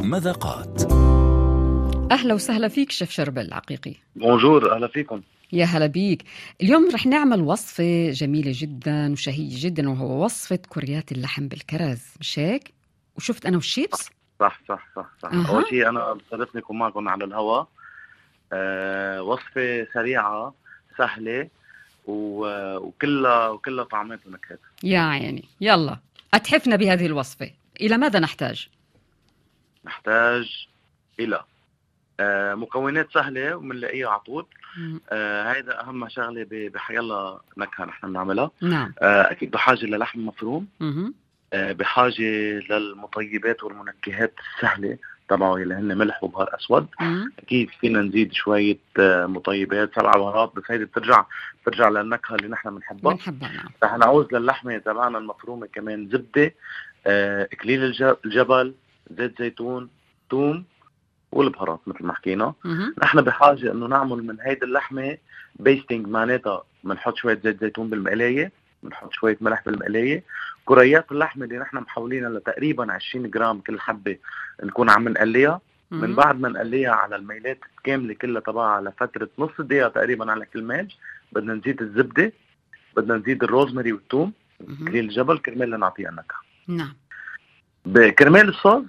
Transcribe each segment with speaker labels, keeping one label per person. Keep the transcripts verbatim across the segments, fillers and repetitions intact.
Speaker 1: مذاقات.
Speaker 2: أهلا وسهلا فيك شيف شربل العقيقي.
Speaker 3: بونجور، أهلا فيكم.
Speaker 2: يا هلا بيك. اليوم رح نعمل وصفة جميلة جدا وشهية جدا، وهو وصفة كريات اللحم بالكرز، مش هيك؟ وشفت أنا والشيبس؟
Speaker 3: صح صح صح صح.
Speaker 2: أه.
Speaker 3: أول شيء أنا بشرفني أكون معكم على الهواء. أه وصفة سريعة سهلة وكلها وكلها طعمات ونكهات.
Speaker 2: يا عيني، يلا أتحفنا بهذه الوصفة. إلى ماذا نحتاج؟
Speaker 3: نحتاج إلى أه مكونات سهلة ومنلاقيها على طول. آه هيدا أهم شغلة بحيالله نكهة نحن بنعملها.
Speaker 2: نعم.
Speaker 3: آه أكيد بحاجة للحم مفروم.
Speaker 2: مه.
Speaker 3: آه بحاجة للمطيبات والمنكهات السهلة تبعه اللي هن ملح وبهار أسود.
Speaker 2: مه.
Speaker 3: أكيد فينا نزيد شوية آه مطيبات سبع بهارات، بس هيدي بترجع بترجع للنكهة اللي نحن بنحبها.
Speaker 2: بنحبها نعم.
Speaker 3: رح نعوز للحمة تبعنا المفرومة كمان زبدة، آه إكليل الجبل، زيت زيتون، ثوم، والبهارات مثل ما حكينا. نحن بحاجة انه نعمل من هيدي اللحمة بيستينج، معناتها بنحط شوية زيت زيتون بالمقلاية، بنحط شوية ملح بالمقلاية. كريات اللحمة اللي نحن محولينها لتقريبا عشرين جرام كل حبة نكون عم نقليها. من بعد ما نقليها على الميلات كاملة كلها تبعها لفترة نص دقيقة تقريبا على كل ماج، بدنا نزيد الزبدة، بدنا نزيد الروزماري والثوم، كريل الجبل، كرمال نعطيها النكهة.
Speaker 2: نعم.
Speaker 3: بكرمال الصوص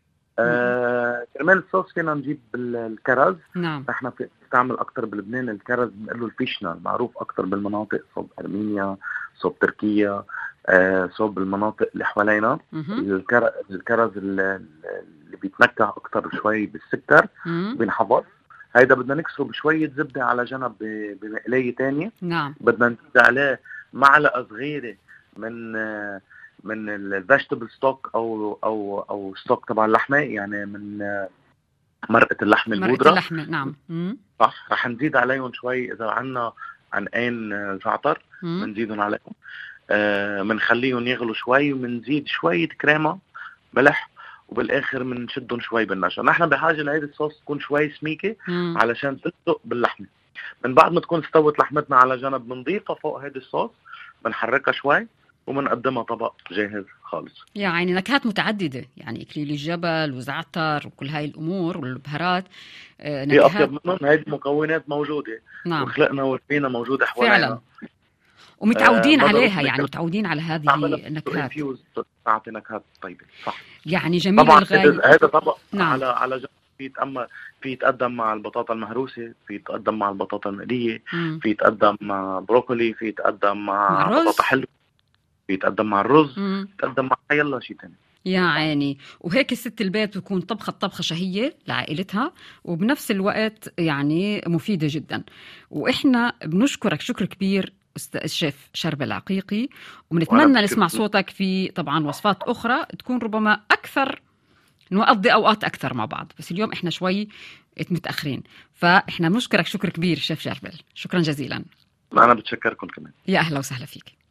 Speaker 3: آه، كرمال الصوص فينا نجيب الكرز.
Speaker 2: نعم.
Speaker 3: احنا بنستعمل اكتر بلبنان الكرز، بنقله الفيشنال، معروف اكتر بالمناطق صوب ارمينيا، صوب تركيا، آه، صوب المناطق اللي حوالينا. الكرز اللي بيتنكه اكتر شوي بالسكر بينحفظ. هيدا بدنا نكسره بشوية زبدة على جنب بمقلاية تانية.
Speaker 2: نعم.
Speaker 3: بدنا نزيد عليه معلقة صغيرة من آه من الفيجيتابل ستوك او او او ستوك تبع اللحمه، يعني من مرقه اللحمه البودره.
Speaker 2: مرقه اللحمه نعم.
Speaker 3: صح. رح نزيد عليهم شوي اذا عندنا عنقين زعتر بنزيدهم عليهم. بنخليهم آه يغلوا شوي وبنزيد شويه كريمه ملح، وبالاخر بنشدهم شوي بالنشا. نحن بحاجه لهيدي الصوص تكون شوي سميكه علشان تلصق باللحمه. من بعد ما تكون استوت لحمتنا على جنب بنضيفها فوق هيدي الصوص، بنحركها شوي ومنقدمها طبق جاهز خالص.
Speaker 2: يعني نكهات متعددة، يعني إكليل الجبل وزعتر وكل هاي الأمور والبهارات.
Speaker 3: آه في أطيب منهم. هيدي المكونات موجودة.
Speaker 2: نعم.
Speaker 3: وخلقنا وربينا موجودة حوالينا
Speaker 2: فعلا، ومتعودين آه عليها، يعني
Speaker 3: كل...
Speaker 2: متعودين على هذه النكهات.
Speaker 3: تعطي نكهات طيبة. صح.
Speaker 2: يعني جميل
Speaker 3: طبعا
Speaker 2: الغاية.
Speaker 3: هذا طبق.
Speaker 2: نعم.
Speaker 3: على على جنب في يتأمل في يتقدم مع البطاطا المهروسة، في يتقدم مع البطاطا المقلية، في يتقدم مع بروكولي، في يتقدم مع,
Speaker 2: مع
Speaker 3: بطاطا حلوة، يتقدم مع الرز،
Speaker 2: مم.
Speaker 3: يتقدم مع يلا شيء تاني.
Speaker 2: يا عيني. وهيك ست البيت بتكون طبخة طبخة شهية لعائلتها، وبنفس الوقت يعني مفيدة جدا. وإحنا بنشكرك شكر كبير الشيف شربل العقيقي، وبنتمنى نسمع صوتك في طبعا وصفات أخرى تكون ربما أكثر، نقضي أوقات أكثر مع بعض، بس اليوم إحنا شوي متأخرين. فإحنا بنشكرك شكر كبير شيف شربل، شكرا جزيلا.
Speaker 3: أنا بتشكركم كمان.
Speaker 2: يا أهلا وسهلا فيك.